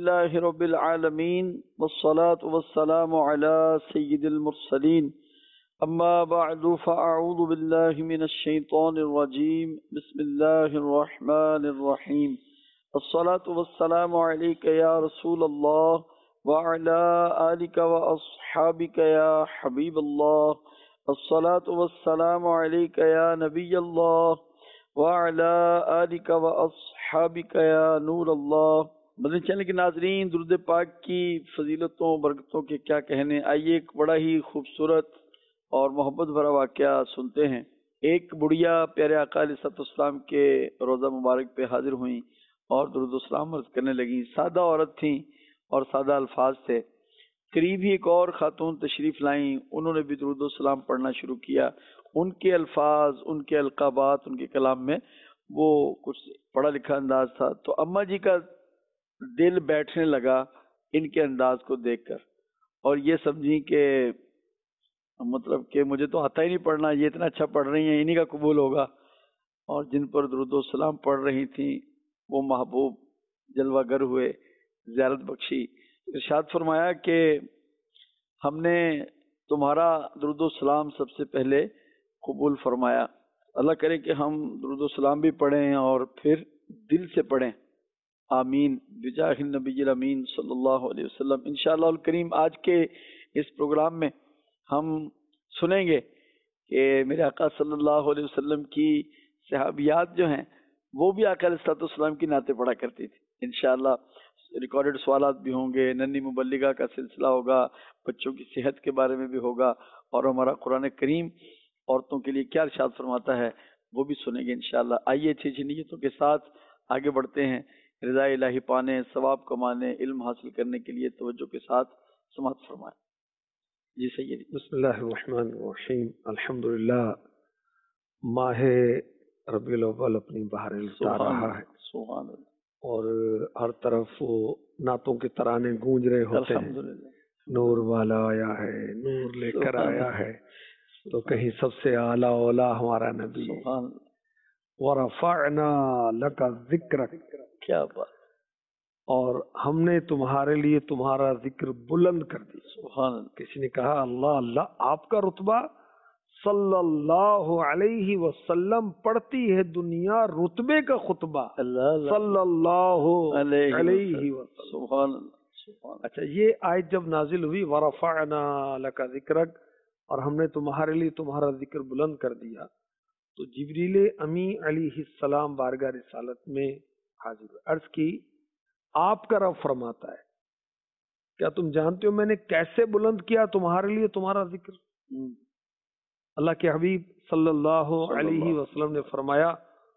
لله رب العالمين والصلاة والسلام على سيد المرسلين أما بعد فأعوذ بالله من الشيطان الرجيم بسم الله الرحمن الرحيم الصلاة والسلام عليك يا رسول الله وعلى آلك وأصحابك يا حبيب الله الصلاة والسلام عليك يا نبي الله وعلى آلك وأصحابك يا نور الله۔ مدنی چینل کے ناظرین، درود پاک کی فضیلتوں برکتوں کے کیا کہنے، آئیے ایک بڑا ہی خوبصورت اور محبت بھرا واقعہ سنتے ہیں۔ ایک بڑھیا پیارے آقا علیہ السلام کے روزہ مبارک پہ حاضر ہوئیں اور درود و سلام عرض کرنے لگیں۔ سادہ عورت تھیں اور سادہ الفاظ تھے۔ قریب ہی ایک اور خاتون تشریف لائیں، انہوں نے بھی درود و سلام پڑھنا شروع کیا۔ ان کے الفاظ، ان کے القابات، ان کے کلام میں وہ کچھ پڑھا لکھا انداز تھا، تو اماں جی کا دل بیٹھنے لگا ان کے انداز کو دیکھ کر، اور یہ سمجھی کہ مطلب کہ مجھے تو آتا ہی نہیں پڑھنا، یہ اتنا اچھا پڑھ رہی ہیں، انہی کا قبول ہوگا۔ اور جن پر درود و سلام پڑھ رہی تھیں وہ محبوب جلوہ گر ہوئے، زیارت بخشی۔ ارشاد فرمایا کہ ہم نے تمہارا درود و سلام سب سے پہلے قبول فرمایا، اللہ کرے کہ ہم درود و سلام بھی پڑھیں اور پھر دل سے پڑھیں، آمین بجاہ النبی الامین صلی اللہ علیہ وسلم۔ انشاءاللہ الکریم آج کے اس پروگرام میں ہم سنیں گے کہ میرے آقا صلی اللہ علیہ وسلم کی صحابیات جو ہیں وہ بھی آقا علیہ السلام کی نعتیں پڑھا کرتی تھی۔ انشاءاللہ ریکارڈڈ سوالات بھی ہوں گے، ننھی مبلغہ کا سلسلہ ہوگا، بچوں کی صحت کے بارے میں بھی ہوگا، اور ہمارا قرآن کریم عورتوں کے لیے کیا ارشاد فرماتا ہے وہ بھی سنیں گے انشاءاللہ۔ آئیے اچھی اچھی نیتوں کے ساتھ آگے بڑھتے ہیں، رضا الہی پانے، ثواب کمانے، علم حاصل کرنے کے لیے توجہ کے ساتھ سماعت فرمائیں۔ جی سیدی۔ بسم اللہ الرحمن الرحیم۔ الحمدللہ ماہ ربیع الاول اپنی بہاریں لٹا رہا ہے، سبحان اللہ، اور ہر طرف وہ نعتوں کے ترانے گونج رہے ہوتے ہیں۔ الحمدللہ، نور والا آیا ہے، نور لے کر آیا ہے، تو کہیں سب سے اعلیٰ اولا ہمارا نبی۔ سبحان اللہ، وَرَفَعْنَا لَكَ ذِكْرَكَ، کیا بات، اور ہم نے تمہارے لیے تمہارا ذکر بلند کر دیا۔ سبحان اللہ، کسی نے کہا اللہ اللہ، آپ کا رتبہ صلی اللہ علیہ وسلم پڑھتی ہے دنیا رتبے کا خطبہ، اللہ صلی اللہ علیہ وسلم۔ سبحان اللہ، سبحان اللہ۔ اچھا، یہ آیت جب نازل ہوئی وَرَفَعْنَا لَكَ ذِكْرَكَ، اور ہم نے تمہارے لیے تمہارا ذکر بلند کر دیا، تو جبریل امی علیہ السلام بارگاہ رسالت میں حاضر ہوئے۔ عرض کی آپ کا رب فرماتا ہے کیا تم جانتے ہو میں نے کیسے بلند کیا تمہارے لیے تمہارا ذکر؟ اللہ کے حبیب صلی اللہ علیہ وسلم نے فرمایا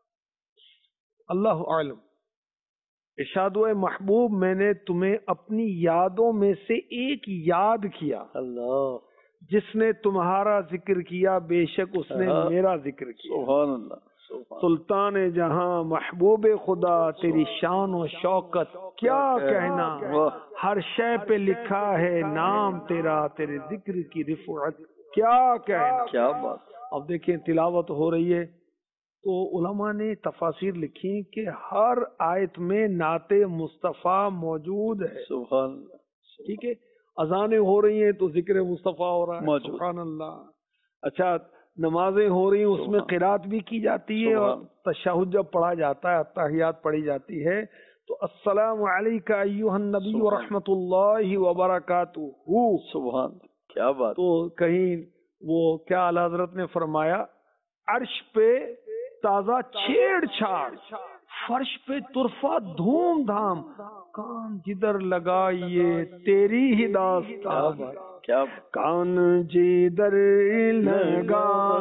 اللہ عالم، ارشاد ہوئے محبوب میں نے تمہیں اپنی یادوں میں سے ایک یاد کیا، اللہ، جس نے تمہارا ذکر کیا بے شک اس نے میرا ذکر کیا۔ سبحان اللہ، سلطان جہاں محبوب خدا تیری شان و شوکت کیا کہنا، ہر شے پہ لکھا ہے نام تیرا، تیرے ذکر کی رفعت کیا کہنا۔ کیا بات۔ اب دیکھیں تلاوت ہو رہی ہے تو علماء نے تفاسیر لکھی کہ ہر آیت میں نعت مصطفیٰ موجود ہے۔ سبحان اللہ، ٹھیک ہے، اذانیں ہو رہی ہیں تو ذکر مصطفیٰ ہو رہا ہے، موجود۔ سبحان اللہ۔ اچھا، نمازیں ہو رہی ہیں اس میں قرات بھی کی جاتی ہے، اور تشہد جب پڑھا جاتا ہے، التحیات پڑھی جاتی ہے، تو السلام علیکہ ایھا النبی ورحمۃ اللہ وبرکاتہ۔ سبحان، کیا بات۔ تو کہیں وہ کیا اعلیٰ حضرت نے فرمایا عرش پہ تازہ چھیڑ چھاڑ، فرش پہ طرفہ دھوم دھام، کان جدھر لگائیے تیری ہی داستان، کیا کان جدھر لگائیے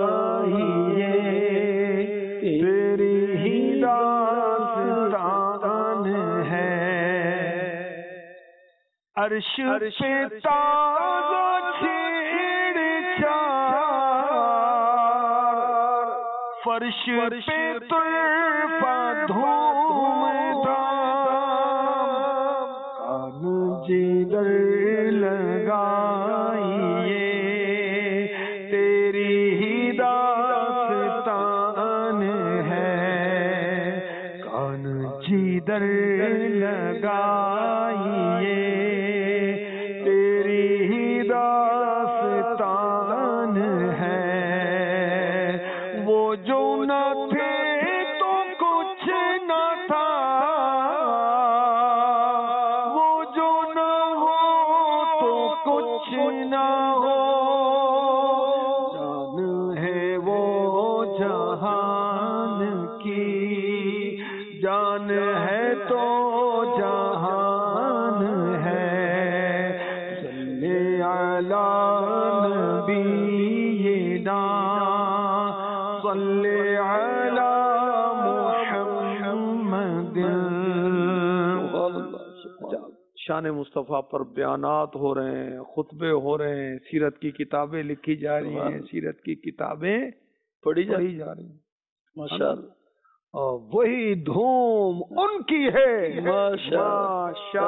تیری ہی داستان ہے، عرش پہ تازہ چھیڑ چھاڑ، فرش پہ طرفہ دھوم دھام، کان جدھر لگائیے تیری ہی داستان ہے، کان جدھر لگائیے نہ تھے تو کچھ نہ تھا، وہ جو نہ ہو تو کچھ نہ ہو، جان ہے وہ جہان کی، جان ہے تو جہان ہے، صلی علی نبینا صلی علی محمد۔ شان مصطفیٰ پر بیانات ہو رہے ہیں، خطبے ہو رہے ہیں، سیرت کی کتابیں لکھی جا رہی ہیں، سیرت کی کتابیں پڑھی جا رہی ہیں ماشاءاللہ۔ وہی دھوم ان کی ہے ماشاء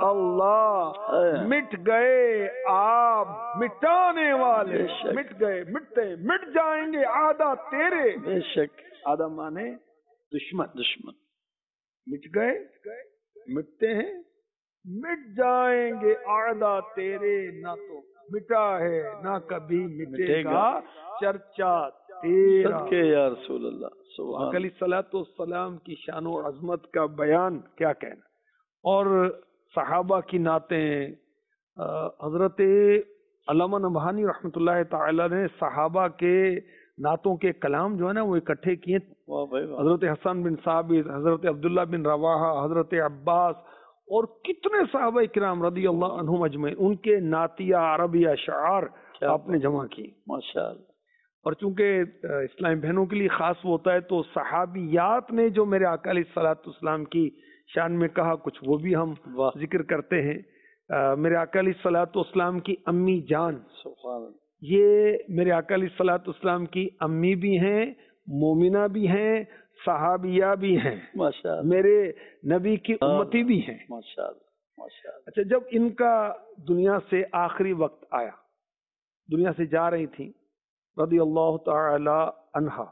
اللہ، مٹ گئے آپ مٹانے والے، مٹ گئے مٹتے مٹ جائیں گے آدھا تیرے، بے شک، آدھا مانے دشمن، دشمن مٹ گئے مٹتے ہیں، مٹ جائیں گے آدھا تیرے، نہ تو مٹا ہے نہ کبھی مٹے گا چرچا تیرا۔ صدقے یا رسول اللہ، سبحان علیہ الصلوۃ والسلام کی شان و عظمت کا بیان کیا کہنا، اور صحابہ کی نعتیں، حضرت علامہ نبہانی رحمۃ اللہ تعالی نے صحابہ کے نعتوں کے کلام جو ہے نا وہ اکٹھے کیے، حضرت حسن بن ثابت، حضرت عبداللہ بن رواحہ، حضرت عباس، اور کتنے صحابہ کرام رضی اللہ عنہم اجمعین، ان کے نعتیہ عربی اشعار آپ نے جمع کی ماشاءاللہ۔ اور چونکہ اسلامی بہنوں کے لیے خاص ہوتا ہے تو صحابیات نے جو میرے آقا علیہ الصلوۃ والسلام کی شان میں کہا کچھ وہ بھی ہم ذکر کرتے ہیں۔ میرے آقا علیہ الصلوۃ والسلام کی امی جان، سبحان اللہ، یہ میرے آقا علیہ الصلوۃ والسلام کی امی بھی ہیں، مومنہ بھی ہیں، صحابیہ بھی ہیں، ماشاءاللہ، میرے نبی کی امتی بھی ہیں۔ ماشاءاللہ ماشاءاللہ۔ اچھا، جب ان کا دنیا سے آخری وقت آیا، دنیا سے جا رہی تھیں رضی اللہ تعالی عنہا،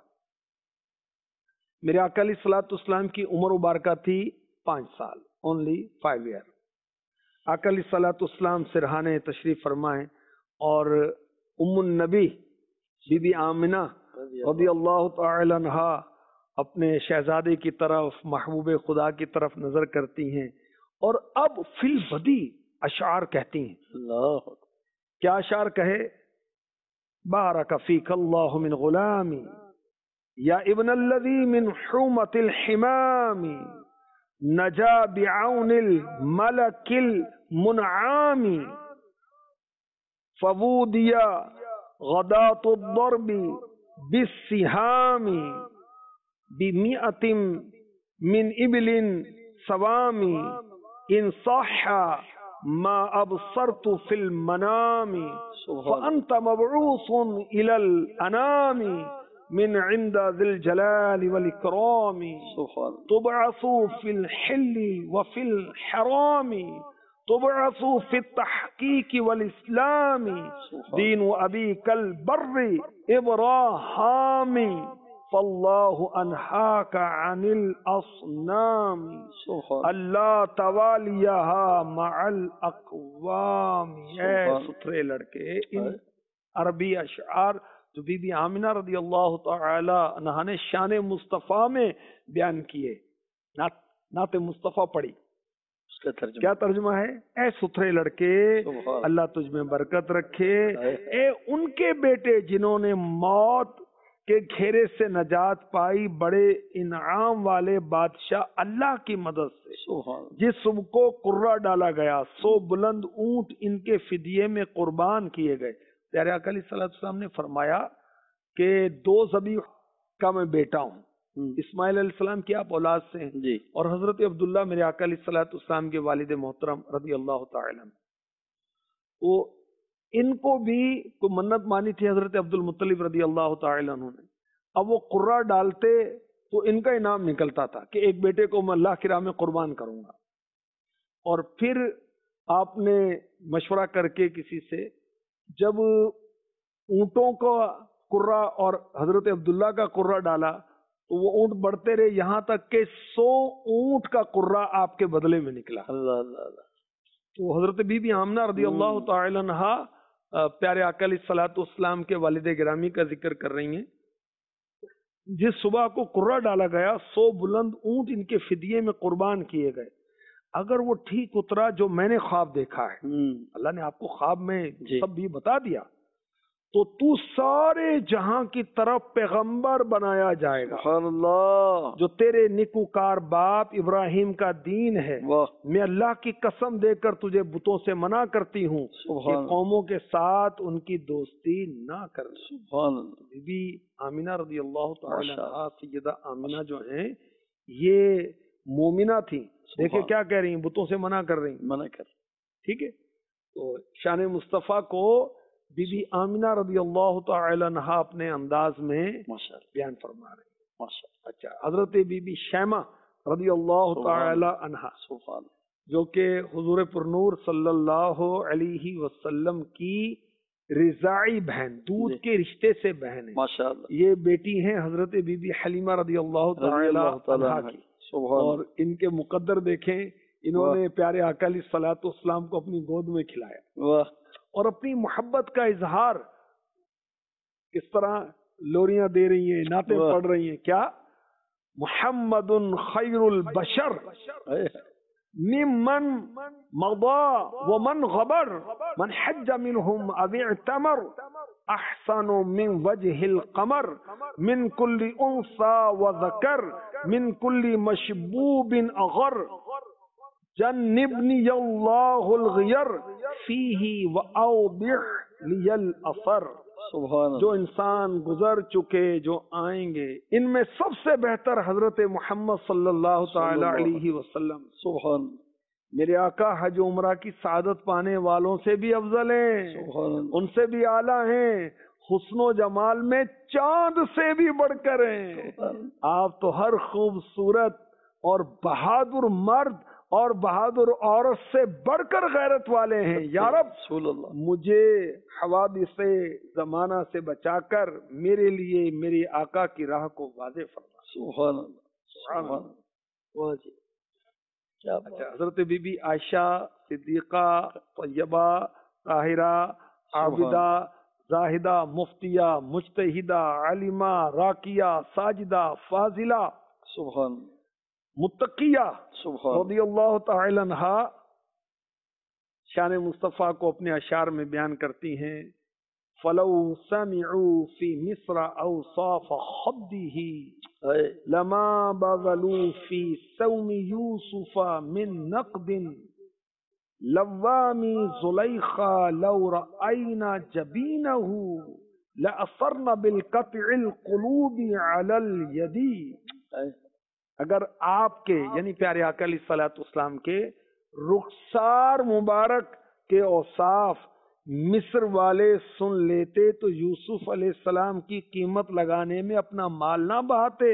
میرے آقا علیہ الصلوۃ والسلام کی عمر مبارکہ تھی 5 سال، اونلی 5 ایئر۔ آقا علیہ الصلوۃ والسلام سرہانے تشریف فرمائیں، اور ام النبی بی بی آمنہ رضی اللہ تعالی عنہا اپنے شہزادے کی طرف، محبوب خدا کی طرف نظر کرتی ہیں، اور اب فی البدی اشعار کہتی ہیں۔ اللہ، کیا اشعار کہے؟ بارک فیک اللہ من غلامی یا ابن الذی من حومت الحمام، نجا بعون الملک المنعام، فوودیا غدات الضرب بالسهام، بمئة من ابل سوام، ان صح ما ابصرت في المنام، فانت مبعوث الى الانام من عند ذي الجلال والاكرام، تبعث في الحل وفي الحرام، تبعث في التحقيق والاسلام، دين ابيك البر ابراهام، فاللہ انہاک عن الاصنام، اللہ توالیہا مع الاقوام۔ اے ستھرے لڑکے، ان عربی اشعار جو بی بی آمنہ رضی اللہ تعالی عنہا نے شان مصطفیٰ میں بیان کیے، نعت مصطفیٰ پڑھی، اس کا ترجمہ کیا ترجمہ ہے؟ اے ستھرے لڑکے، اللہ تجھ میں برکت رکھے، اے ان کے بیٹے جنہوں نے موت کے گھیرے سے نجات پائی، بڑے انعام والے بادشاہ اللہ کی مدد سے، جس صبح کو قرہ ڈالا گیا، 100 بلند اونٹ ان کے فدیے میں قربان کیے گئے۔ پیارے آقا علیہ السلام نے فرمایا کہ 2 ذبیح کا میں بیٹا ہوں، اسماعیل علیہ السلام کی آپ اولاد سے ہیں جی، اور حضرت عبداللہ میرے آقا علیہ السلام کے والد محترم رضی اللہ تعالی عنہ، وہ ان کو بھی کوئی منت مانی تھی حضرت عبد المطلب رضی اللہ تعالی عنہ نے۔ اب وہ قرہ ڈالتے تو ان کا انعام نکلتا تھا کہ ایک بیٹے کو میں اللہ کی راہ میں قربان کروں گا، اور پھر آپ نے مشورہ کر کے کسی سے جب اونٹوں کا قرہ اور حضرت عبداللہ کا قرہ ڈالا تو وہ اونٹ بڑھتے رہے یہاں تک کہ 100 اونٹ کا قرہ آپ کے بدلے میں نکلا۔ اللہ اللہ اللہ۔ تو حضرت بی بی آمنہ رضی اللہ تعالی عنہا پیارے آقا علیہ الصلوۃ والسلام کے والد گرامی کا ذکر کر رہی ہیں۔ जिस सुबह को कुर्रा डाला गया 100 बुलंद ऊंट इनके फिदिये में कुर्बान किए गए, अगर वो ठीक उतरा जो मैंने ख्वाब देखा है, अल्लाह ने आपको ख्वाब में सब भी बता दिया, तो तू सारे जहां की तरफ पैगंबर बनाया जाएगा। अल्लाह, जो तेरे निकुकार बाप इब्राहिम का दीन है, मैं अल्लाह की कसम देकर तुझे बुतों से मना करती हूँ कि कौमों के साथ उनकी दोस्ती ना कर। बीबी आमिना रज़ी अल्लाह तआला अन्हा, सैयदा आमिना जो हैं ये मोमिना थी। देखिए क्या कह रही हैं, बुतों से मना कर रही, मना कर, ठीक है। तो शान मुस्तफ़ा को बीबी आमिना रज़ी अल्लाह तआला अन्हा अपने अंदाज में बयान फरमा रहे हैं। अच्छा, हजरत बीबी शैमा रज़ी अल्लाह तआला अन्हा जो कि हुजूर पुरनूर सल्लल्लाहु अलैहि वसल्लम की रिज़ाई बहन, दूध के रिश्ते से बहन है माशाअल्लाह। ये बेटी हैं हजरत बीबी हलीमा रज़ी अल्लाह तआला अन्हा की। और इनके मुकद्दर देखें, इन्होंने प्यारे आका अलैहिस्सलातु वस्सलाम को अपनी गोद में खिलाया और अपनी मोहब्बत का इजहार किस तरह लोरियां दे रही हैं, नाते पढ़ रही हैं। क्या? मुहम्मदुन खैरुल बशर मिमन मदा व मन गबर मन हज्ज मिनहुम अव इअतमर अहसनु मिन वजहिल कमर मिन कुल्ली उन्सा व ज़कर मिन कुल्ली मशबूबिन अगर जन्निबनी अल्लाहुल ग़ियर फीही व औदिह लियल असर। जो इंसान गुजर चुके, जो आएंगे, इनमें सबसे बेहतर हजरत मोहम्मद सल्लल्लाहु ताला अलैहि वसल्लम। सुभान, मेरे आका हज उम्रा की सादत पाने वालों से भी अफजल हैं, उनसे भी आला हैं, हुस्नो जमाल में चांद से भी बढ़कर हैं। आप तो हर खूबसूरत और बहादुर मर्द और बहादुर औरत से बढ़कर गैरत वाले हैं। या रब, मुझे हवादिस से जमाना से बचाकर मेरे लिए मेरे आका की राह को वाज़े फरमा। सुभान अल्लाह। अच्छा, हजरत बीबी आयशा सिद्दीका तय्यबा ताहिरा आबिदा जाहिदा मुफ्तिया मुज्तहिदा आलिमा राकिया साजिदा फाजिला सुभान मुत्तकिया रज़ियल्लाहु तआला अन्हा शान मुस्तफ़ा को अपने अशार में बयान करती हैं। फलौ समिउ फी मिस्र औसाफ खद्दिही लमा बज़लू फी सौमी यूसुफ मिन नक़दिन लव्वामी ज़ुलैखा लौ रअयना जबीनहु लअसरना बिलक़त्इल क़ुलूबि अलल यदी। अगर आपके यानी प्यारे आका अलैहिस्सलातु वस्सलाम के रुखसार मुबारक के औसाफ मिस्र वाले सुन लेते तो यूसुफ अलैहिस्सलाम की कीमत लगाने में अपना माल ना बहाते।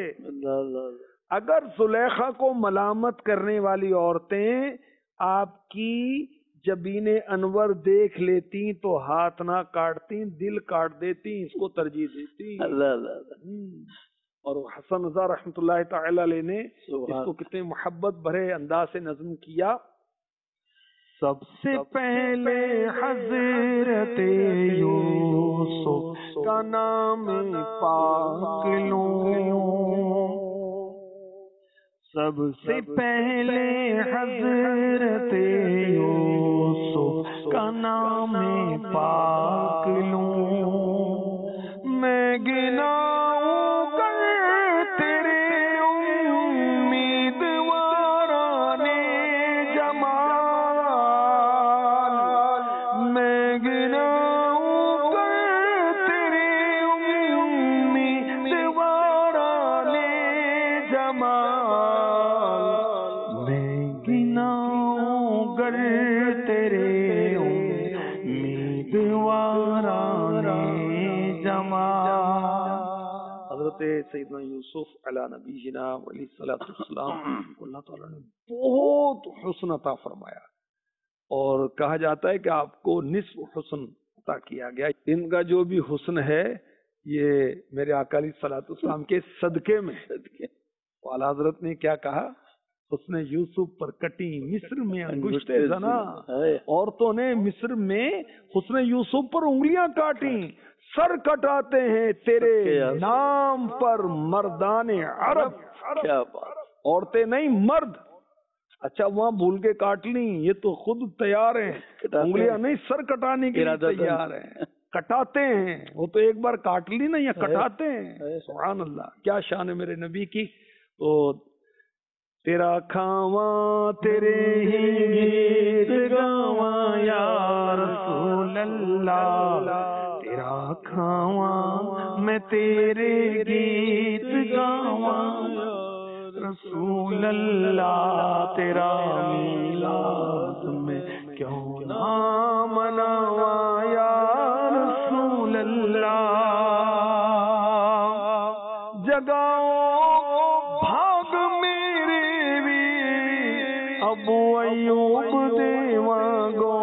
अगर जुलेखा को मलामत करने वाली औरतें आपकी जबीने अनवर देख लेती तो हाथ ना काटती, दिल काट देती, इसको तरजीह देती। और हसन रज़ा रहमतुल्लाह तआला अलैह ने इसको कितने मोहब्बत भरे अंदाज से नज़्म किया। सबसे पहले हज़रत यूसुफ का नाम पाक लूं, सबसे पहले हज़रत यूसुफ का नाम पाक लूं। मैं गिनाऊं सैयदना यूसुफ अला नबीना अलैहिस्सलातु वस्सलाम को अल्लाह ताला ने बहुत हुस्न अता फरमाया और कहा जाता है कि आपको निस्फ हुस्न अता किया गया। इनका जो भी हुस्न है ये मेरे आका अलैहिस्सलातु वस्सलाम के सदके में। आला हज़रत ने क्या कहा? हुस्न यूसुफ पर कटी मिस्र में अंगुष्टे जना, औरतों ने मिस्र में हुस्न यूसुफ पर उंगलियां काटी, سر کٹاتے ہیں تیرے نام پر مردان عرب. کیا بات. عورتیں نہیں مرد. اچھا وہاں بھول کے کاٹ لیں, یہ تو خود تیار ہیں, انگلیاں نہیں سر کٹانے کے لیے تیار ہیں, کٹاتے ہیں. وہ تو ایک بار کاٹ لی نا, یا کٹاتے ہیں. سبحان اللہ, کیا شان ہے میرے نبی کی. تو تیرا کھاواں تیرے ہی گیت گاواں یا رسول اللہ, تیرا کھاواں میں تیرے گیت گاواں رسول اللہ, تیرا میلاد میں کیوں نہ مناواں یا رسول اللہ. جگاؤ بھاگ میرے بھی ابو ایوب دیواں گو,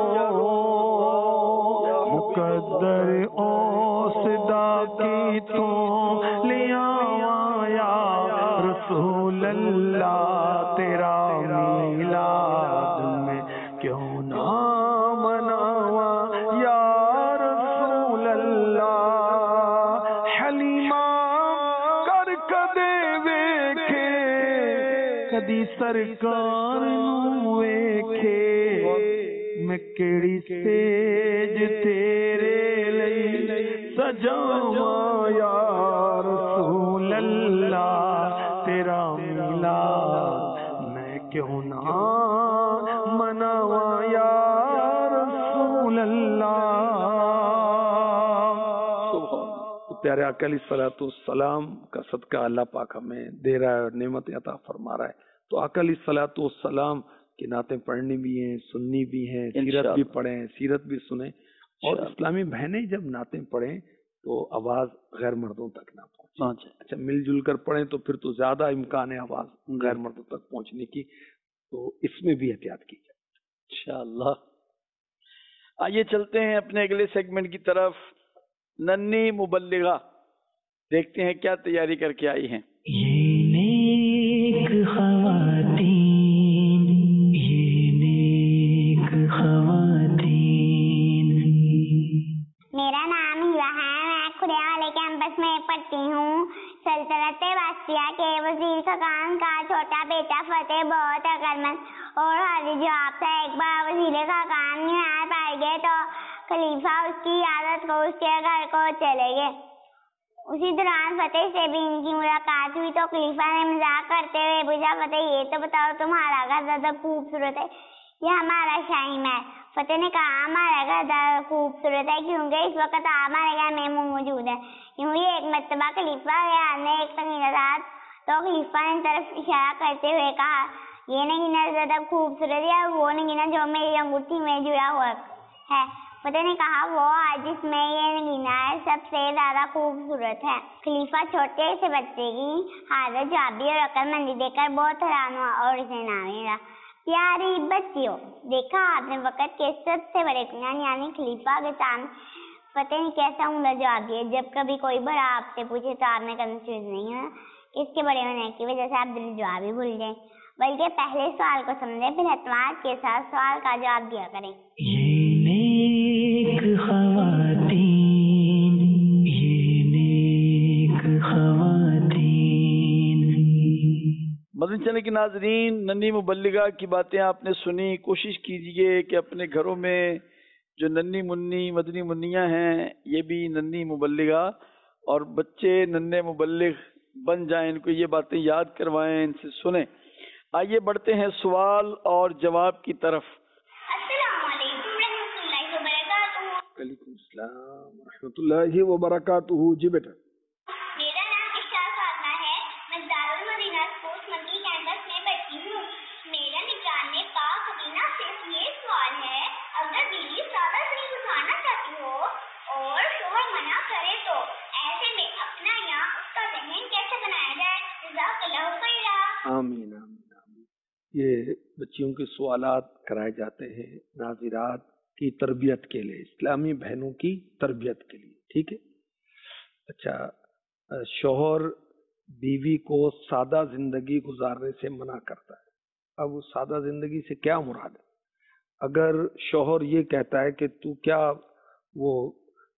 مقدر اوسدا کی تو لیا یا رسول اللہ, تیرا میلاد میں کیوں نہ مناواں یا رسول اللہ. حلیمہ کر کدے ویکھے کدی سرکار نو ویکھے, میں کیڑی سیج تیرے لئی سجاواں یا رسول اللہ, تیرا میلاد میں کیوں نہ مناواں یا رسول اللہ. پیارے آقا علیہ الصلوۃ والسلام کا صدقہ اللہ پاک ہمیں دے رہا ہے اور نعمت عطا فرما رہا ہے. تو آقا علیہ الصلوۃ والسلام کی نعتیں پڑھنی بھی ہیں, سننی بھی ہیں, سیرت بھی پڑھیں, سیرت بھی سنیں. اور اسلامی بہنیں جب نعتیں پڑھیں تو آواز غیر مردوں تک نہ پہنچے. اچھا مل جل کر پڑھیں تو پھر تو زیادہ امکان ہے آواز غیر مردوں تک پہنچنے کی, تو اس میں بھی احتیاط کی جائے انشاءاللہ. آئیے چلتے ہیں اپنے اگلے سیگمنٹ کی طرف. ننھی مبلغہ, دیکھتے ہیں کیا تیاری کر کے آئی ہیں. یہ نیک خواتین, یہ نیک خواتین. میرا نام ہیوا ہے, میں کھڑے والے کیمپس میں پڑھتی ہوں. سلطنت واسطیہ کے وزیر خاقان کا چھوٹا بیٹا فتح بہت عقلمند اور حاضر جواب تھا. ایک بار وزیر خاقان نہایت پڑ گئے تو خلیفہ اس کی عادت کو اس کے گھر کو چلے گئے. اسی دوران فتح سے بھی ان کی ملاقات ہوئی تو خلیفہ نے مذاق کرتے ہوئے پوچھا, فتح یہ تو بتاؤ تمہارا گھر زیادہ خوبصورت ہے یہ ہمارا شاہی محل؟ فتح نے کہا ہمارا گھر زیادہ خوبصورت ہے کیونکہ اس وقت ہمارے گھر میں موجود ہے. یوں ہی ایک مرتبہ خلیفہ نے ایک سنگینہ رات تو خلیفہ نے طرف اشارہ کرتے ہوئے کہا, یہ نگینہ زیادہ خوبصورت ہے وہ نگینہ جو میری انگوٹھی میں جڑا ہوا ہے. فتح نے کہا وہ جس میں یہ نگینہ ہے سب سے زیادہ خوبصورت ہے. خلیفہ چھوٹے سے بچے کی حاضر جوابی اور عقل مندی دیکھ کر بہت حیران ہوا اور اسے نام دیا. پیاری بچیوں, دیکھا آپ نے وقت کے سب سے بڑے کنان یعنی خلیفہ کے سامنے فتح نے کیسا عمدہ جواب دیا. جب کبھی کوئی بڑا آپ سے پوچھے تو آپ نے کنفیوز نہیں ہونا اس کے بڑے ہونے کی وجہ سے آپ دل جواب ہی بھول جائیں, بلکہ پہلے سوال کو سمجھیں پھر اعتماد کے ساتھ سوال کا جواب دیا کریں. یہ نیک خواتین, یہ نیک خواتین. مدنی چینل کے ناظرین, ننھی مبلغہ کی باتیں آپ نے سنی. کوشش کیجئے کہ اپنے گھروں میں جو ننھی منی مدنی منیاں ہیں یہ بھی ننھی مبلغہ اور بچے ننھے مبلغ بن جائیں, ان کو یہ باتیں یاد کروائیں, ان سے سنیں. آئیے بڑھتے ہیں سوال اور جواب کی طرف. السلام علیکم ورحمۃ اللہ وبرکاتہ. وعلیکم السلام ورحمۃ اللہ وبرکاتہ. جی بیٹا. میرا نام عشاء فاطمہ ہے, میں دارالمدینہ اسکول مکی کیمپس میں پڑھتی ہوں. میرا نگران پاک مدینہ سے یہ سوال ہے, اگر بیوی سادہ زندگی گزارنا چاہتی ہو اور شوہر منع کرے تو ایسے میں اپنا یا اس کا ذہن کیسے بنایا جائے؟ جزاک اللہ خیرا. آمین آمین آمین. یہ بچیوں کے سوالات کرائے جاتے ہیں ناظرات کی تربیت کے لیے, اسلامی بہنوں کی تربیت کے لیے, ٹھیک ہے. اچھا, شوہر بیوی کو سادہ زندگی گزارنے سے منع کرتا ہے. اب اس سادہ زندگی سے کیا مراد ہے؟ اگر شوہر یہ کہتا ہے کہ تو کیا وہ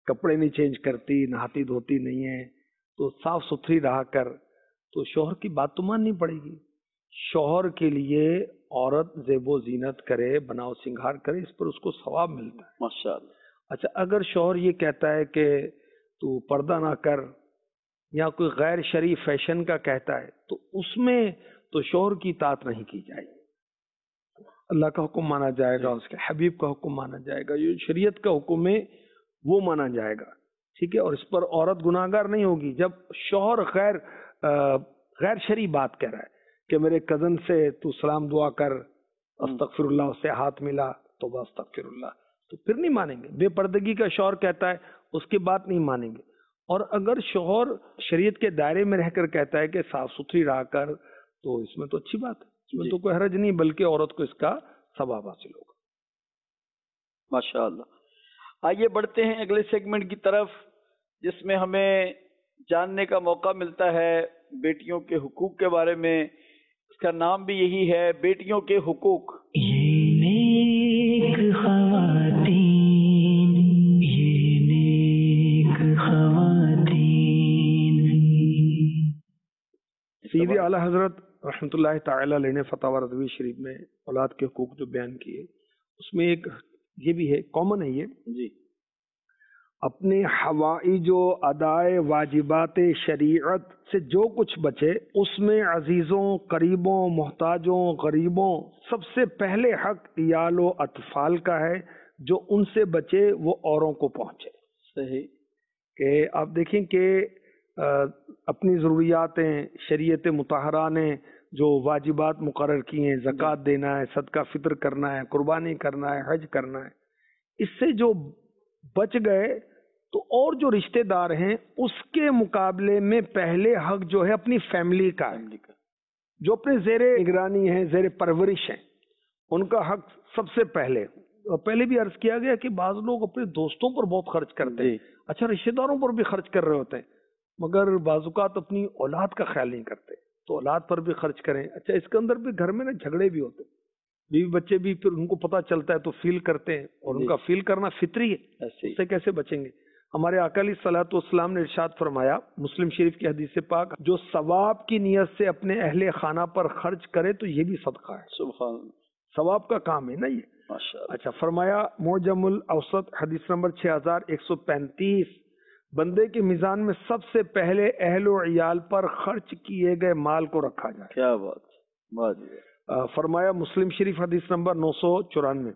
کپڑے نہیں چینج کرتی, نہاتی دھوتی نہیں ہے, تو صاف ستھری رہا کر, تو شوہر کی بات تو ماننی پڑے گی. شوہر کے لیے عورت زیب و زینت کرے, بناؤ سنگھار کرے, اس پر اس کو ثواب ملتا ہے. ماشاءاللہ. اچھا, اگر شوہر یہ کہتا ہے کہ تو پردہ نہ کر, یا کوئی غیر شرعی فیشن کا کہتا ہے, تو اس میں تو شوہر کی اطاعت نہیں کی جائے گی. اللہ کا حکم مانا جائے گا, اس کے حبیب کا حکم مانا جائے گا, جو شریعت کا حکم ہے وہ مانا جائے گا. ٹھیک ہے, اور اس پر عورت گناہگار نہیں ہوگی. جب شوہر غیر شرعی بات کہہ رہا ہے کہ میرے کزن سے تو سلام دعا کر, استغفر اللہ, اس سے ہاتھ ملا, توبہ استغفر اللہ, تو پھر نہیں مانیں گے. بے پردگی کا شوہر کہتا ہے, اس کی بات نہیں مانیں گے. اور اگر شوہر شریعت کے دائرے میں رہ کر کہتا ہے کہ صاف ستھری رہا کر, تو اس میں تو اچھی بات ہے, اس میں تو کوئی حرج نہیں, بلکہ عورت کو اس کا ثواب حاصل ہوگا. ماشاءاللہ. آئیے بڑھتے ہیں اگلے سیگمنٹ کی طرف, جس میں ہمیں جاننے کا موقع ملتا ہے بیٹیوں کے حقوق کے بارے میں. اس کا نام بھی یہی ہے, بیٹیوں کے حقوق. یہ نیک خواتین, یہ نیک خواتین. سیدی اعلی حضرت رحمۃ اللہ تعالی علیہ نے فتاوی رضوی شریف میں اولاد کے حقوق جو بیان کیے, اس میں ایک یہ بھی ہے, کامن ہے یہ جی, اپنے حوائج و ادائے واجبات شریعت سے جو کچھ بچے, اس میں عزیزوں, قریبوں, محتاجوں, غریبوں, سب سے پہلے حق عیال و اطفال کا ہے. جو ان سے بچے وہ اوروں کو پہنچے. صحیح. کہ آپ دیکھیں کہ اپنی ضروریاتیں شریعت مطہرہ نے جو واجبات مقرر کی ہیں, زکوٰۃ دینا ہے, صدقہ فطر کرنا ہے, قربانی کرنا ہے, حج کرنا ہے, اس سے جو بچ گئے تو اور جو رشتہ دار ہیں اس کے مقابلے میں پہلے حق جو ہے اپنی فیملی کا ہے, جو اپنے زیر نگرانی ہیں, زیر پرورش ہیں, ان کا حق سب سے پہلے. پہلے بھی عرض کیا گیا کہ بعض لوگ اپنے دوستوں پر بہت خرچ کرتے ہیں, اچھا رشتہ داروں پر بھی خرچ کر رہے ہوتے ہیں, مگر بعض اوقات اپنی اولاد کا خیال نہیں کرتے, تو اولاد پر بھی خرچ کریں. اچھا, اس کے اندر بھی گھر میں نا جھگڑے بھی ہوتے ہیں, بیوی بچے بھی پھر ان کو پتہ چلتا ہے تو فیل کرتے ہیں, اور ان کا فیل کرنا فطری ہے, اس سے کیسے بچیں گے. ہمارے آقا علیہ الصلوۃ والسلام نے ارشاد فرمایا, مسلم شریف کی حدیث پاک, جو ثواب کی نیت سے اپنے اہل خانہ پر خرچ کرے تو یہ بھی صدقہ ہے. سبحان اللہ, ثواب کا کام ہے نا یہ. اچھا, فرمایا معجم الاوسط حدیث نمبر 6135, بندے کے میزان میں سب سے پہلے اہل و عیال پر خرچ کیے گئے مال کو رکھا جائے. کیا بات. فرمایا مسلم شریف حدیث نمبر 994,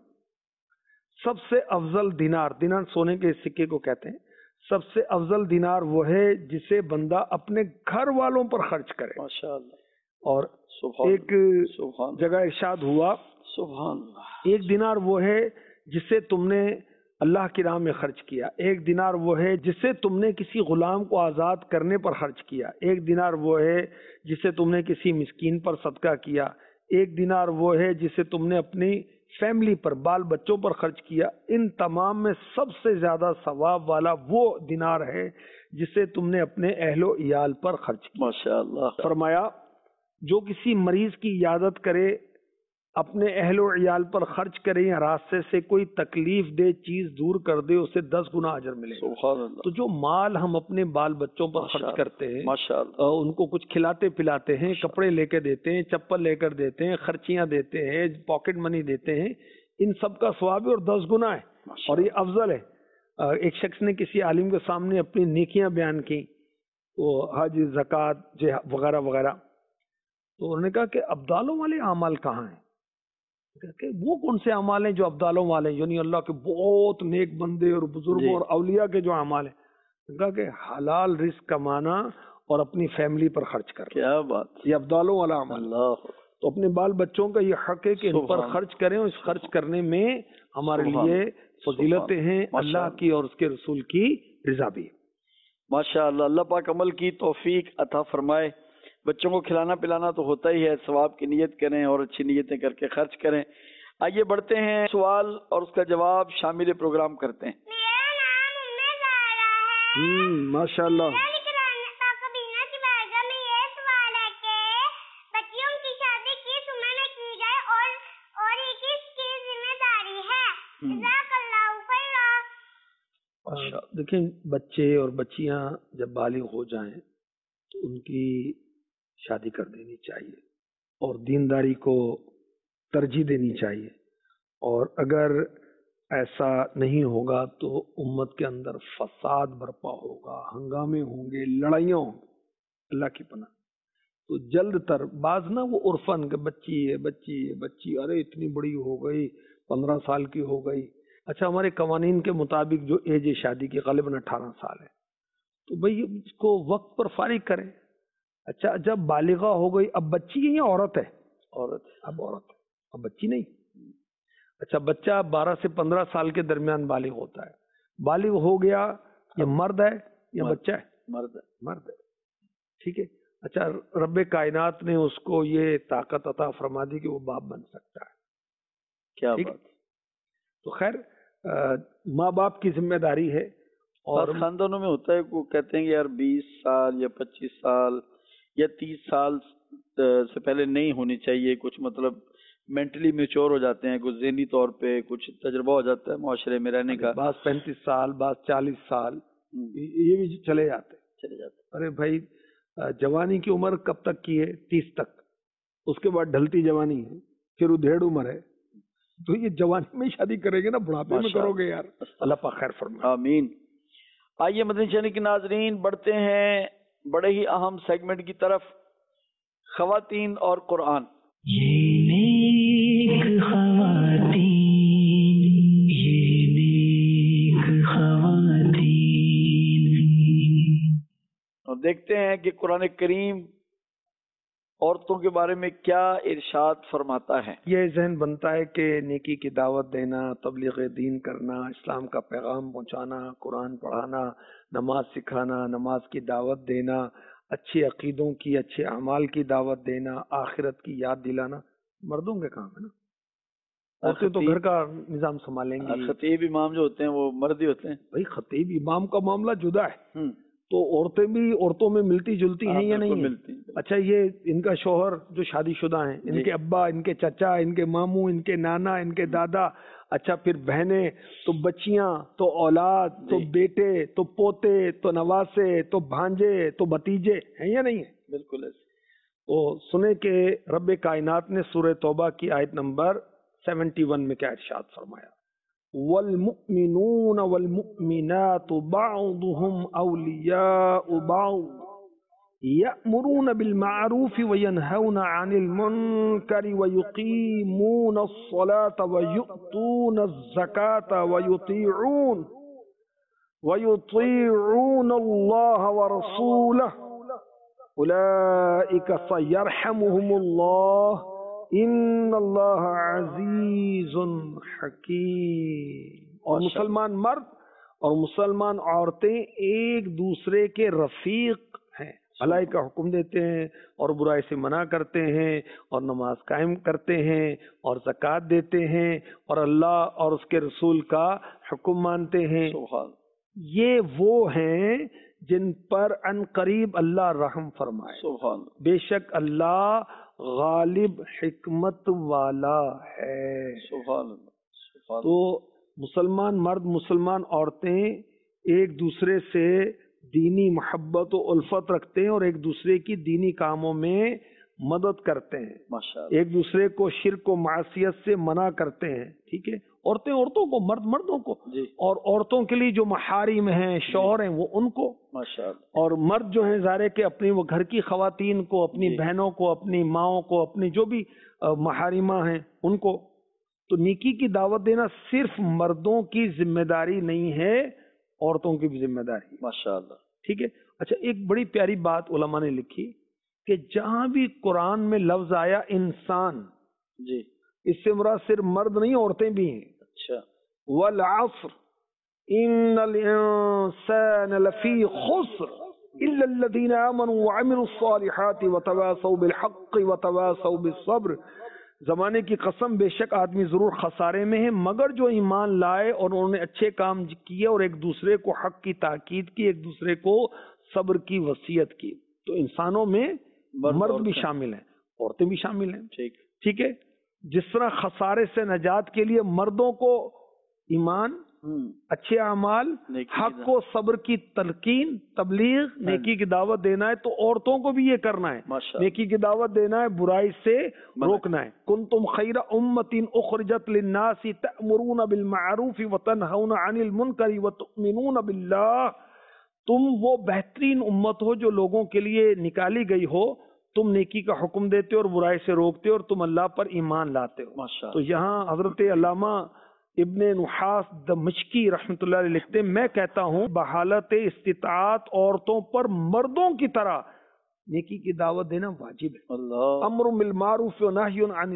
سب سے افضل دینار, دینار سونے کے سکے کو کہتے ہیں, سب سے افضل دینار وہ ہے جسے بندہ اپنے گھر والوں پر خرچ کرے. ماشاءاللہ. اور ایک جگہ ارشاد ہوا, سبحان اللہ, ایک دینار وہ ہے جسے تم نے اللہ کی راہ میں خرچ کیا, ایک دینار وہ ہے جسے تم نے کسی غلام کو آزاد کرنے پر خرچ کیا, ایک دینار وہ ہے جسے تم نے کسی مسکین پر صدقہ کیا, ایک دینار وہ ہے جسے تم نے اپنی فیملی پر, بال بچوں پر خرچ کیا. ان تمام میں سب سے زیادہ ثواب والا وہ دینار ہے جسے تم نے اپنے اہل و عیال پر خرچ کیا. ماشاءاللہ. فرمایا جو کسی مریض کی عیادت کرے, اپنے اہل و عیال پر خرچ کرے, یا راستے سے کوئی تکلیف دہ چیز دور کر دے, اسے 10 گنا اجر ملے. سبحان اللہ. تو جو مال ہم اپنے بال بچوں پر خرچ کرتے ہیں, ماشاءاللہ, ان کو کچھ کھلاتے پلاتے ہیں, کپڑے لے کے دیتے ہیں, چپل لے کر دیتے ہیں, خرچیاں دیتے ہیں, پاکٹ منی دیتے ہیں, ان سب کا ثواب ہے اور 10 گنا ہے, اور یہ افضل ہے. ایک شخص نے کسی عالم کے سامنے اپنی نیکیاں بیان کی, وہ حج, زکوٰۃ وغیرہ وغیرہ, تو انہوں نے کہا کہ ابدالوں والے اعمال کہاں ہیں, کہ وہ کون سے اعمال ہیں جو ابدالوں والے ہیں, یعنی اللہ کے بہت نیک بندے اور بزرگوں اور اولیاء کے جو اعمال ہیں. کہا کہ حلال رزق کمانا اور اپنی فیملی پر خرچ کرنا. کیا بات, یہ ابدالوں والا عمل. اللہ. تو اپنے بال بچوں کا یہ حق ہے کہ ان پر خرچ کریں, اور اس خرچ کرنے میں ہمارے لیے فضیلتیں ہیں, اللہ کی اور اس کے رسول کی رضا بھی. ماشاءاللہ, اللہ پاک عمل کی توفیق عطا فرمائے. بچوں کو کھلانا پلانا تو ہوتا ہی ہے, ثواب کی نیت کریں اور اچھی نیتیں کر کے خرچ کریں. آئیے بڑھتے ہیں, سوال اور اس کا جواب شامل پروگرام کرتے ہیں. میرا نام ام زہرا ہے. ماشاءاللہ. دیکھیں بچے اور بچیاں جب بالغ ہو جائیں تو ان کی شادی کر دینی چاہیے اور دینداری کو ترجیح دینی چاہیے، اور اگر ایسا نہیں ہوگا تو امت کے اندر فساد برپا ہوگا، ہنگامے ہوں گے، لڑائیاں ہوں گی، اللہ کی پناہ۔ تو جلد تر بعض نہ وہ عرفن کہ بچی ہے بچی ہے بچی، ارے اتنی بڑی ہو گئی، 15 سال کی ہو گئی۔ اچھا ہمارے قوانین کے مطابق جو ایج شادی کی غالباً 18 سال ہے، تو بھئی اس کو وقت پر فارغ کریں۔ اچھا جب بالغہ ہو گئی، اب بچی ہے یا عورت ہے؟ عورت اب عورت ہے، اب بچی نہیں۔ اچھا بچہ 12 سے 15 سال کے درمیان بالغ ہوتا ہے، بالغ ہو گیا، یہ مرد ہے یا بچہ ہے؟ مرد ہے، ٹھیک ہے۔ اچھا رب کائنات نے اس کو یہ طاقت عطا فرما دی کہ وہ باپ بن سکتا ہے، کیا ٹھیک؟ بات۔ تو خیر ماں باپ کی ذمہ داری ہے، اور اور خاندانوں میں ہوتا ہے وہ کہتے ہیں کہ یار 20 سال یا 25 سال یا 30 سال سے پہلے نہیں ہونی چاہیے، کچھ مطلب مینٹلی میچور ہو جاتے ہیں، کچھ ذہنی طور پہ کچھ تجربہ ہو جاتا ہے معاشرے میں رہنے کا۔ بعض 35 سال، بعض 40 سال، یہ بھی چلے جاتے۔ ارے بھائی جوانی کی عمر کب تک کی ہے؟ 30 تک، اس کے بعد ڈھلتی جوانی ہے، پھر ادھیڑ عمر ہے، تو یہ جوانی میں شادی کرے گے نا، بڑھاپے میں کرو گے یار، اللہ پاک خیر فرمائے۔ آمین۔ آئیے مدنی چینل کے ناظرین بڑھتے ہیں بڑے ہی اہم سیگمنٹ کی طرف، خواتین اور قرآن۔ یہ نیک خواتین، یہ نیک خواتین۔ اور دیکھتے ہیں کہ قرآن کریم عورتوں کے بارے میں کیا ارشاد فرماتا ہے۔ یہ ذہن بنتا ہے کہ نیکی کی دعوت دینا، تبلیغ دین کرنا، اسلام کا پیغام پہنچانا، قرآن پڑھانا، نماز سکھانا، نماز کی دعوت دینا، اچھے عقیدوں کی، اچھے اعمال کی دعوت دینا، آخرت کی یاد دلانا مردوں کے کام ہے نا۔ عورتیں تو گھر کا نظام سنبھالیں گی۔ خطیب امام جو ہوتے ہیں وہ مرد ہی ہوتے ہیں بھائی خطیب امام کا معاملہ جدا ہے، تو عورتیں بھی عورتوں میں ملتی جلتی ہیں یا نہیں ہیں؟ اچھا یہ ان کا شوہر جو شادی شدہ ہیں، ان کے ابا، ان کے چچا، ان کے ماموں، ان کے نانا، ان کے دادا، اچھا پھر بہنیں، تو بچیاں، تو اولاد، تو بیٹے، تو پوتے، تو نواسے، تو بھانجے، تو بھتیجے ہیں یا نہیں ہیں؟ بالکل ایسے۔ تو سنیں کہ رب کائنات نے سورہ توبہ کی آیت نمبر 71 میں کیا ارشاد فرمایا؟ والمؤمنون والمؤمنات بعضهم اولیاء بعض یأمرون بالمعروف وینہون عن المنکر ویقیمون الصلاة ویؤتون الزکاة ویطیعون اللہ ورسولہ اولئک سیرحمهم اللہ ان اللہ عزیز حکیم۔ اور مسلمان مرد اور مسلمان عورتیں ایک دوسرے کے رفیق ہیں، بھلائی کا حکم دیتے ہیں اور برائی سے منع کرتے ہیں، اور نماز قائم کرتے ہیں اور زکوٰۃ دیتے ہیں اور اللہ اور اس کے رسول کا حکم مانتے ہیں۔ یہ وہ ہیں جن پر ان قریب اللہ رحم فرمائے۔ بے شک اللہ غالب حکمت والا ہے۔ تو مسلمان مرد، مسلمان عورتیں ایک دوسرے سے دینی محبت و الفت رکھتے ہیں اور ایک دوسرے کی دینی کاموں میں مدد کرتے ہیں، ایک دوسرے کو شرک و معصیت سے منع کرتے ہیں، ٹھیک ہے۔ عورتیں عورتوں کو، مرد مردوں کو، اور عورتوں کے لیے جو محارم ہیں، شوہر ہیں، وہ ان کو، اور مرد جو ہیں ظاہر ہے کہ اپنی وہ گھر کی خواتین کو، اپنی بہنوں کو، اپنی ماؤں کو، اپنی جو بھی محارمہ ہیں ان کو۔ تو نیکی کی دعوت دینا صرف مردوں کی ذمہ داری نہیں ہے، عورتوں کی بھی ذمہ داری، ماشاءاللہ، ٹھیک ہے۔ اچھا ایک بڑی پیاری بات علماء نے لکھی کہ جہاں بھی قرآن میں لفظ آیا انسان، جی، اس سے مراد صرف مرد نہیں، عورتیں بھی ہیں۔ اچھا، والعصر ان الانسان لفی خسر الا الذین آمنوا وعملوا الصالحات وتواصوا بالحق وتواصوا بالصبر، زمانے کی قسم بے شک آدمی ضرور خسارے میں ہے مگر جو ایمان لائے اور انہوں نے اچھے کام کیے اور ایک دوسرے کو حق کی تاکید کی، ایک دوسرے کو صبر کی وصیت کی۔ تو انسانوں میں مرد بھی شامل ہیں، عورتیں بھی شامل ہیں، ٹھیک ہے۔ جس طرح خسارے سے نجات کے لیے مردوں کو ایمان اچھے اعمال، حق و صبر کی تلقین، تبلیغ، نیکی کی دعوت دینا ہے تو عورتوں کو بھی یہ کرنا ہے، نیکی کی دعوت دینا ہے، برائی سے روکنا ہے۔ کنتم خیر امۃ اخرجت للناس تأمرون بالمعروف وتنہون عن المنکر وتؤمنون باللہ، تم وہ بہترین امت ہو جو لوگوں کے لیے نکالی گئی ہو، تم نیکی کا حکم دیتے ہو اور برائی سے روکتے ہو اور تم اللہ پر ایمان لاتے ہو۔ تو یہاں حضرت علامہ ابن نحاس دمشقی رحمۃ اللہ علیہ لکھتے ہیں، میں کہتا ہوں بحالت استطاعت عورتوں پر مردوں کی طرح نیکی کی دعوت دینا واجب ہے، امر بالمعروف و نہی عن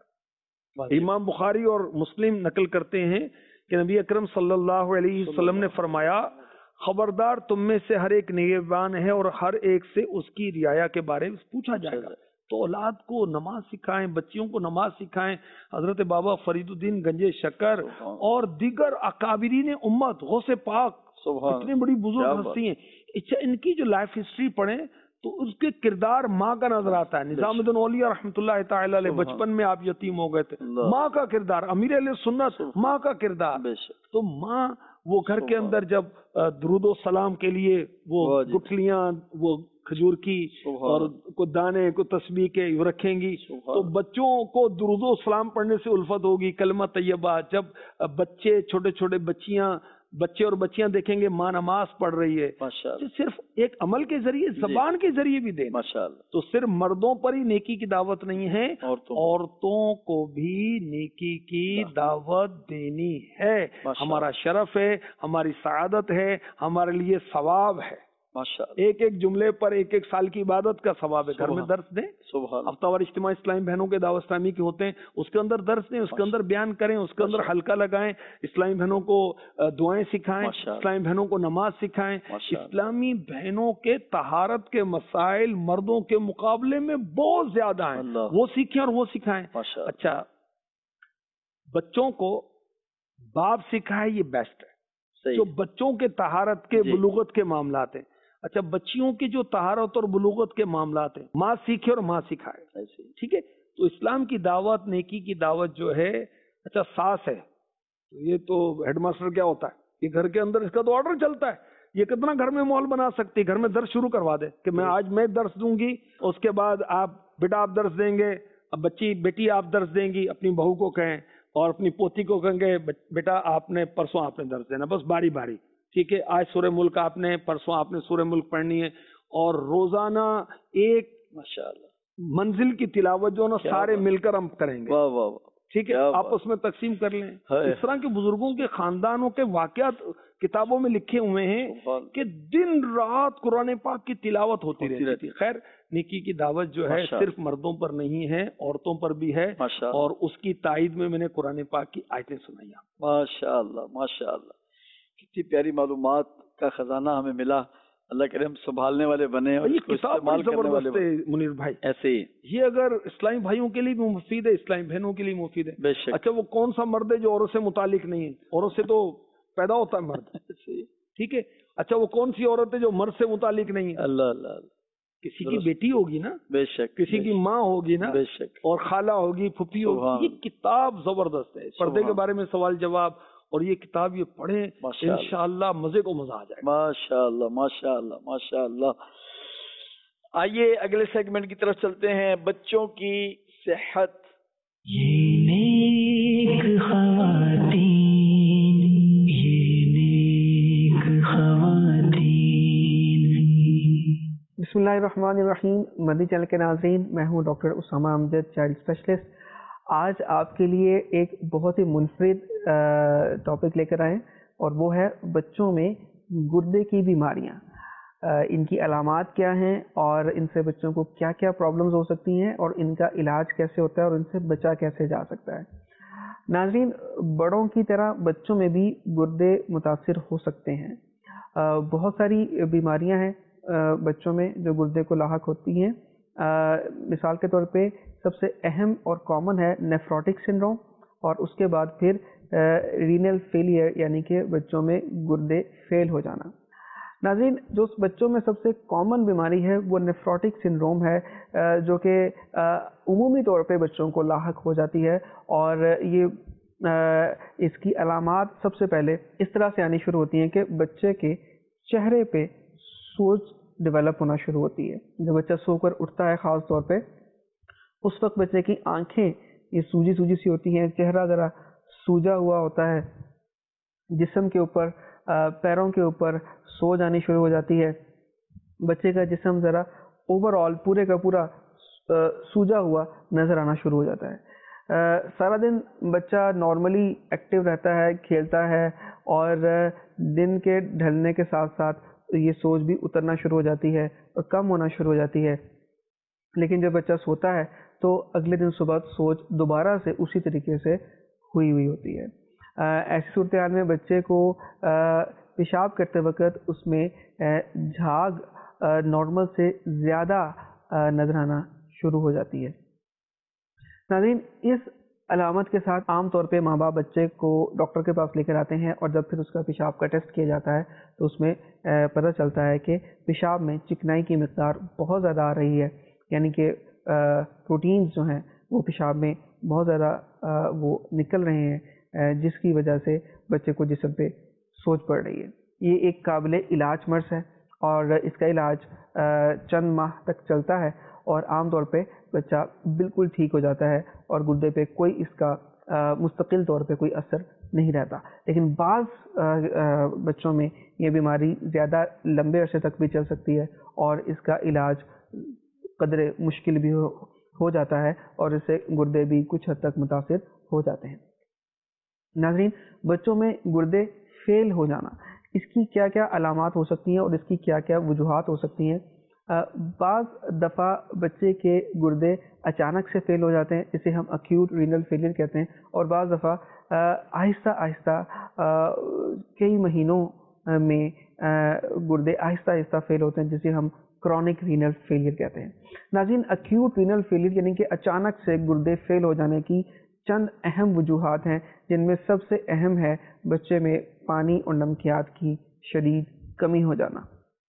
المنکر۔ امام بخاری اور مسلم نقل کرتے ہیں کہ نبی اکرم صلی اللہ علیہ وسلم نے فرمایا، خبردار تم میں سے ہر ایک نگہبان ہے اور ہر ایک سے اس کی رعایا کے بارے میں پوچھا جائے گا۔ تو اولاد کو نماز سکھائیں، بچیوں کو نماز سکھائیں۔ حضرت بابا فرید الدین گنج شکر اور دیگر اکابرین امت، غوث پاک، اتنی بڑی بزرگ ہستی ہیں، ان کی جو لائف ہسٹری پڑھیں تو اس کے کردار ماں کا نظر آتا ہے۔ نظام الدین اولیاء رحمۃ اللہ تعالی علیہ بچپن میں آپ یتیم ہو گئے تھے، ماں کا کردار، امیر علیہ سنت ماں کا کردار۔ تو ماں وہ گھر کے اندر جب درود و سلام کے لیے وہ گٹھلیاں، وہ کھجور کی اور کو دانے کو تسبیح کے رکھیں گی تو بچوں کو درود و سلام پڑھنے سے الفت ہوگی، کلمہ طیبہ۔ جب بچے چھوٹے چھوٹے بچے اور بچیاں دیکھیں گے ماں نماز پڑھ رہی ہے، صرف ایک عمل کے ذریعے، زبان کے ذریعے بھی دیں۔ تو صرف مردوں پر ہی نیکی کی دعوت نہیں ہے، عورتوں کو بھی نیکی کی دعوت دینی ہے۔ ہمارا شرف ہے، ہماری سعادت ہے، ہمارے لیے ثواب ہے۔ ایک ایک جملے پر ایک ایک سال کی عبادت کا ثواب ہے۔ گھر میں درس دیں، ہفتہ وار اجتماع اسلامی بہنوں کے دعوت اسلامی کے ہوتے ہیں، اس کے اندر درس دیں، اس کے اندر بیان کریں، اس کے اندر حلقہ لگائیں، اسلامی بہنوں کو دعائیں سکھائیں، اسلامی بہنوں کو نماز سکھائیں۔ اسلامی بہنوں کے طہارت کے مسائل مردوں کے مقابلے میں بہت زیادہ ہیں، وہ سیکھیں اور وہ سکھائیں۔ اچھا، بچوں کو باپ سکھائے یہ بیسٹ ہے، جو بچوں کے طہارت کے بلوغت کے معاملات ہیں۔ اچھا، بچیوں کی جو طہارت اور بلوغت کے معاملات ہیں، ماں سیکھے اور ماں سکھائے، ٹھیک ہے۔ تو اسلام کی دعوت، نیکی کی دعوت جو ہے، اچھا ساس ہے، یہ تو ہیڈ ماسٹر کیا ہوتا ہے، یہ گھر کے اندر اس کا تو آرڈر چلتا ہے، یہ کتنا گھر میں ماحول بنا سکتی ہے، گھر میں درس شروع کروا دے کہ آج میں درس دوں گی، اس کے بعد بیٹا آپ درس دیں گے، اب بیٹی آپ درس دیں گی، اپنی بہو کو کہیں اور اپنی پوتی کو کہیں گے بیٹا آپ نے پرسوں آپ نے درس دینا، بس باری باری، ٹھیک ہے، آج سورہ ملک آپ نے، پرسوں آپ نے سورہ ملک پڑھنی ہے، اور روزانہ ایک منزل کی تلاوت جو نا سارے مل کر ہم کریں گے، ٹھیک ہے، آپس میں تقسیم کر لیں۔ اس طرح کے بزرگوں کے خاندانوں کے واقعات کتابوں میں لکھے ہوئے ہیں کہ دن رات قرآن پاک کی تلاوت ہوتی رہتی تھی۔ خیر، نیکی کی دعوت جو ہے صرف مردوں پر نہیں ہے، عورتوں پر بھی ہے، اور اس کی تائید میں نے قرآن پاک کی آیتیں سنائی۔ ماشاءاللہ ماشاءاللہ، کتنی پیاری معلومات کا خزانہ ہمیں ملا۔ اللہ کرے ہم سنبھالنے والے بنے اور یہ کتاب بڑی زبردست ہے منیر بھائی، ایسے ہی یہ اگر اسلامی بھائیوں کے لیے بھی مفید ہے، اسلامی بہنوں کے لیے مفید ہے۔ بے شک۔ اچھا، وہ کون سا مرد ہے جو عورت سے متعلق نہیں ہے؟ عورت سے تو پیدا ہوتا ہے مرد، ٹھیک ہے۔ اچھا، وہ کون سی عورت ہے جو مرد سے متعلق نہیں ہے؟ اللہ اللہ، کسی کی بیٹی ہوگی نا، بے شک، کسی کی ماں ہوگی نا، بے شک، اور خالہ ہوگی، پھپھی ہوگی۔ یہ کتاب زبردست ہے، پردے کے بارے میں سوال جواب، اور یہ کتاب یہ پڑھیں انشاءاللہ مزے کو مزہ آ جائے گا۔ ماشاءاللہ ماشاءاللہ ماشاءاللہ۔ آئیے اگلے سیگمنٹ کی طرف چلتے ہیں، بچوں کی صحت۔ یہ نیک خواتین، یہ نیک خواتین۔ بسم اللہ الرحمن الرحیم۔ مدنی چینل کے ناظرین، میں ہوں doctor Usama Amjad, child specialist. آج آپ کے لیے ایک بہت ہی منفرد ٹاپک لے کر آئے، اور وہ ہے بچوں میں گردے کی بیماریاں، ان کی علامات کیا ہیں، اور ان سے بچوں کو کیا کیا پرابلمز ہو سکتی ہیں، اور ان کا علاج کیسے ہوتا ہے، اور ان سے بچا کیسے جا سکتا ہے۔ ناظرین، بڑوں کی طرح بچوں میں بھی گردے متاثر ہو سکتے ہیں۔ بہت ساری بیماریاں ہیں بچوں میں جو گردے کو لاحق ہوتی ہیں۔ مثال کے طور پہ سب سے اہم اور کامن ہے نیفروٹک سنڈروم، اور اس کے بعد پھر رینل فیلئر، یعنی کہ بچوں میں گردے فیل ہو جانا۔ ناظرین، جو بچوں میں سب سے کامن بیماری ہے وہ نیفروٹک سنڈروم ہے، جو کہ عمومی طور پہ بچوں کو لاحق ہو جاتی ہے، اور یہ اس کی علامات سب سے پہلے اس طرح سے آنی شروع ہوتی ہیں کہ بچے کے چہرے پہ سوج ڈیولپ ہونا شروع ہوتی ہے. جب بچہ سو کر اٹھتا ہے خاص طور پہ اس وقت بچے کی آنکھیں یہ سوجی سوجی سی ہوتی ہیں, چہرہ ذرا سوجا ہوا ہوتا ہے, جسم کے اوپر پیروں کے اوپر سوج آنی شروع ہو جاتی ہے, بچے کا جسم ذرا اوور آل پورے کا پورا سوجا ہوا نظر آنا شروع ہو جاتا ہے. سارا دن بچہ نارملی ایکٹیو رہتا ہے, کھیلتا ہے, اور دن کے ڈھلنے کے ساتھ ساتھ یہ سوج بھی اترنا شروع ہو جاتی ہے اور کم ہونا شروع ہو جاتی ہے. لیکن جب بچہ سوتا ہے تو اگلے دن صبح سوج دوبارہ سے اسی طریقے سے ہوئی ہوتی ہے. ایسی صورتحال میں بچے کو پیشاب کرتے وقت اس میں جھاگ نارمل سے زیادہ نظر آنا شروع ہو جاتی ہے. ناظرین, اس علامت کے ساتھ عام طور پہ ماں باپ بچے کو ڈاکٹر کے پاس لے کر آتے ہیں, اور جب پھر اس کا پیشاب کا ٹیسٹ کیا جاتا ہے تو اس میں پتہ چلتا ہے کہ پیشاب میں چکنائی کی مقدار بہت زیادہ آ رہی ہے, یعنی کہ پروٹینز جو ہیں وہ پیشاب میں بہت زیادہ وہ نکل رہے ہیں, جس کی وجہ سے بچے کو جسم پہ سوج پڑ رہی ہے. یہ ایک قابل علاج مرض ہے اور اس کا علاج چند ماہ تک چلتا ہے, اور عام طور پہ بچہ بالکل ٹھیک ہو جاتا ہے اور گردے پہ کوئی اس کا مستقل طور پہ کوئی اثر نہیں رہتا. لیکن بعض بچوں میں یہ بیماری زیادہ لمبے عرصے تک بھی چل سکتی ہے اور اس کا علاج قدر مشکل بھی ہو جاتا ہے, اور اس سے گردے بھی کچھ حد تک متاثر ہو جاتے ہیں. ناظرین, بچوں میں گردے فیل ہو جانا, اس کی کیا کیا علامات ہو سکتی ہیں اور اس کی کیا کیا وجوہات ہو سکتی ہیں. بعض دفعہ بچے کے گردے اچانک سے فیل ہو جاتے ہیں, جسے ہم ایکیوٹ رینل فیلئر کہتے ہیں, اور بعض دفعہ آہستہ آہستہ کئی مہینوں میں گردے آہستہ آہستہ فیل ہوتے ہیں, جسے ہم کرونک رینل فیلئر کہتے ہیں. ناظرین, ایکیوٹ رینل فیلئر یعنی کہ اچانک سے گردے فیل ہو جانے کی چند اہم وجوہات ہیں, جن میں سب سے اہم ہے بچے میں پانی اور نمکیات کی شدید کمی ہو جانا,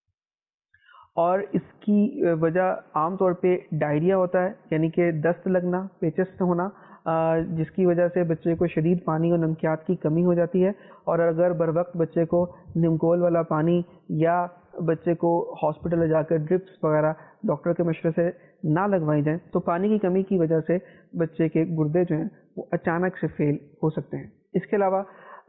اور اس کی وجہ عام طور پہ ڈائریا ہوتا ہے, یعنی کہ دست لگنا, پیچس ہونا, جس کی وجہ سے بچے کو شدید پانی اور نمکیات کی کمی ہو جاتی ہے. اور اگر بر وقت بچے کو نمکول والا پانی یا بچے کو ہاسپٹل لے جا کر ڈرپس وغیرہ ڈاکٹر کے مشورے سے نہ لگوائی جائیں تو پانی کی کمی کی وجہ سے بچے کے گردے جو ہیں وہ اچانک سے فیل ہو سکتے ہیں. اس کے علاوہ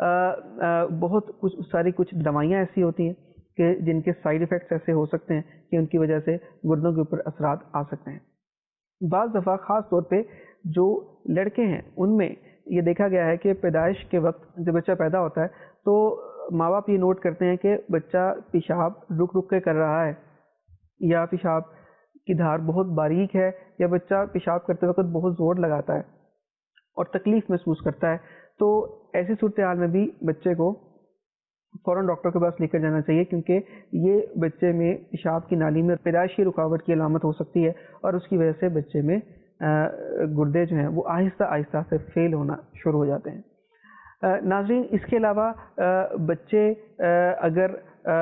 بہت کچھ دوائیاں ایسی ہوتی ہیں کہ جن کے سائیڈ ایفیکٹس ایسے ہو سکتے ہیں کہ ان کی وجہ سے گردوں کے اوپر اثرات آ سکتے ہیں. بعض دفعہ خاص طور پہ جو لڑکے ہیں ان میں یہ دیکھا گیا ہے کہ پیدائش کے وقت جب بچہ پیدا ہوتا ہے تو ماں باپ یہ نوٹ کرتے ہیں کہ بچہ پیشاب رک رک کے کر رہا ہے, یا پیشاب کی دھار بہت باریک ہے, یا بچہ پیشاب کرتے وقت بہت زور لگاتا ہے اور تکلیف محسوس کرتا ہے. تو ایسی صورتحال میں بھی بچے کو فوراً ڈاکٹر کے پاس لے کر جانا چاہیے, کیونکہ یہ بچے میں پیشاب کی نالی میں پیدائشی رکاوٹ کی علامت ہو سکتی ہے, اور اس کی وجہ سے بچے میں گردے جو ہیں وہ آہستہ آہستہ سے فیل ہونا شروع ہو جاتے ہیں. ناظرین, اس کے علاوہ بچے اگر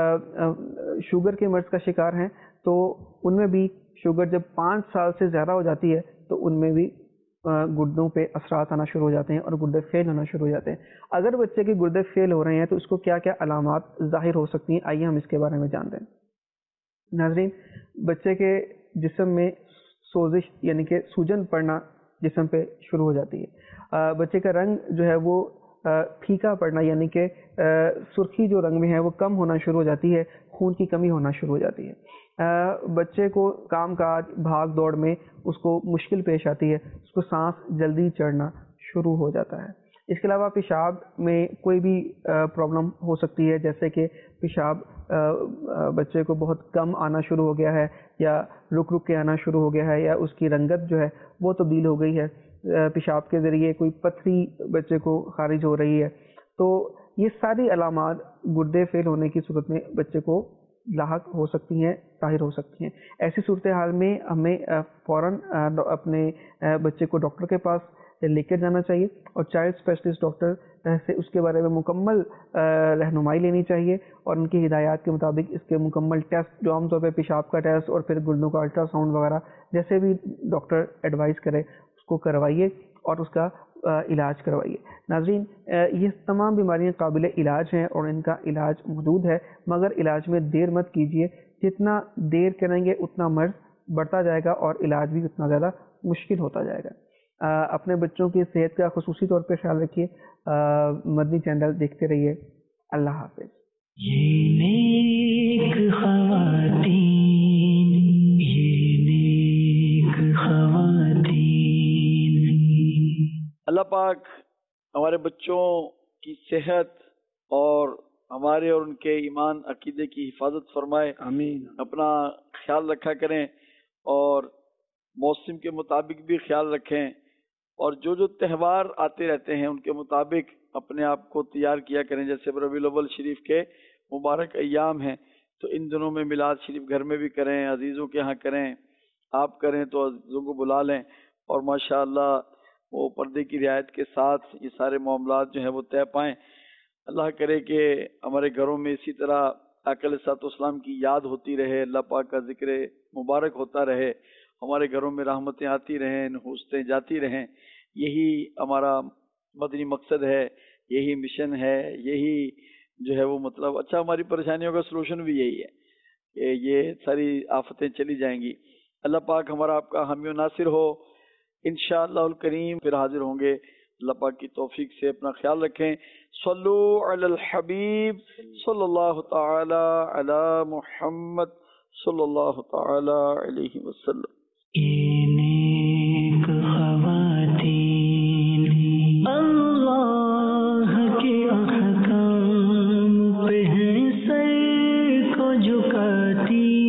شوگر کے مرض کا شکار ہیں تو ان میں بھی شوگر جب 5 سال سے زیادہ ہو جاتی ہے تو ان میں بھی گردوں پہ اثرات آنا شروع ہو جاتے ہیں اور گردے فیل ہونا شروع ہو جاتے ہیں. اگر بچے کے گردے فیل ہو رہے ہیں تو اس کو کیا کیا علامات ظاہر ہو سکتی ہیں, آئیے ہم اس کے بارے میں جانتے ہیں. ناظرین, بچے کے جسم میں سوزش یعنی کہ سوجن پڑنا جسم پہ شروع ہو جاتی ہے. بچے کا رنگ جو ہے وہ پھیکا پڑنا یعنی کہ سرخی جو رنگ میں ہے وہ کم ہونا شروع ہو جاتی ہے, خون کی کمی ہونا شروع ہو جاتی ہے. بچے کو کام کاج بھاگ دوڑ میں اس کو مشکل پیش آتی ہے, اس کو سانس جلدی چڑھنا شروع ہو جاتا ہے. اس کے علاوہ پیشاب میں کوئی بھی پرابلم ہو سکتی ہے, جیسے کہ پیشاب بچے کو بہت کم آنا شروع ہو گیا ہے, یا رک رک کے آنا شروع ہو گیا ہے, یا اس کی رنگت جو ہے وہ تبدیل ہو گئی ہے, پیشاب کے ذریعے کوئی پتھری بچے کو خارج ہو رہی ہے. تو یہ ساری علامات گردے فیل ہونے کی صورت میں بچے کو لاحق ہو سکتی ہیں, ظاہر ہو سکتی ہیں. ایسی صورتحال میں ہمیں فوراً اپنے بچے کو ڈاکٹر کے پاس لے کر جانا چاہیے, اور چائلڈ اسپیشلسٹ ڈاکٹر سے اس کے بارے میں مکمل رہنمائی لینی چاہیے, اور ان کی ہدایات کے مطابق اس کے مکمل ٹیسٹ جو عام طور پہ پیشاب کا ٹیسٹ اور پھر گردوں کا الٹرا ساؤنڈ وغیرہ جیسے بھی ڈاکٹر ایڈوائز کرے اس کو کروائیے, اور اس کا علاج کروائیے۔ ناظرین، یہ تمام بیماریاں قابل علاج ہیں اور ان کا علاج موجود ہے، مگر علاج میں دیر مت کیجیے۔ جتنا دیر کریں گے اتنا مرض بڑھتا جائے گا اور علاج بھی اتنا زیادہ مشکل ہوتا جائے گا۔ اپنے بچوں کی صحت کا خصوصی طور پہ خیال رکھیے۔ مدنی چینل دیکھتے رہیے۔ اللہ حافظ۔ یہ نیک خواتین، یہ نیک خواتین۔ اللہ پاک ہمارے بچوں کی صحت اور ہمارے اور ان کے ایمان عقیدے کی حفاظت فرمائے، آمین۔ اپنا خیال رکھا کریں اور موسم کے مطابق بھی خیال رکھیں، اور جو جو تہوار آتے رہتے ہیں ان کے مطابق اپنے آپ کو تیار کیا کریں۔ جیسے ربیع الاول شریف کے مبارک ایام ہیں تو ان دنوں میں میلاد شریف گھر میں بھی کریں، عزیزوں کے ہاں کریں، آپ کریں تو عزیزوں کو بلا لیں، اور ماشاءاللہ وہ پردے کی رعایت کے ساتھ یہ سارے معاملات جو ہیں وہ طے پائیں۔ اللہ کرے کہ ہمارے گھروں میں اسی طرح آقا علیہ الصلوۃ والسلام کی یاد ہوتی رہے، اللہ پاک کا ذکر مبارک ہوتا رہے، ہمارے گھروں میں رحمتیں آتی رہیں، نحوستیں جاتی رہیں۔ یہی ہمارا مدنی مقصد ہے، یہی مشن ہے، یہی جو ہے وہ مطلب اچھا ہماری پریشانیوں کا سلوشن بھی یہی ہے کہ یہ ساری آفتیں چلی جائیں گی۔ اللہ پاک ہمارا آپ کا حامی و ناصر ہو۔ انشاءاللہ الکریم پھر حاضر ہوں گے، اللہ پاک کی توفیق سے۔ اپنا خیال رکھیں۔ صلو علی الحبیب صلی اللہ تعالی علی محمد صلی اللہ تعالی علیہ وسلم۔ یہ نیک خواتین اللہ کے احکام پہ ہیں سر کو جھکاتی،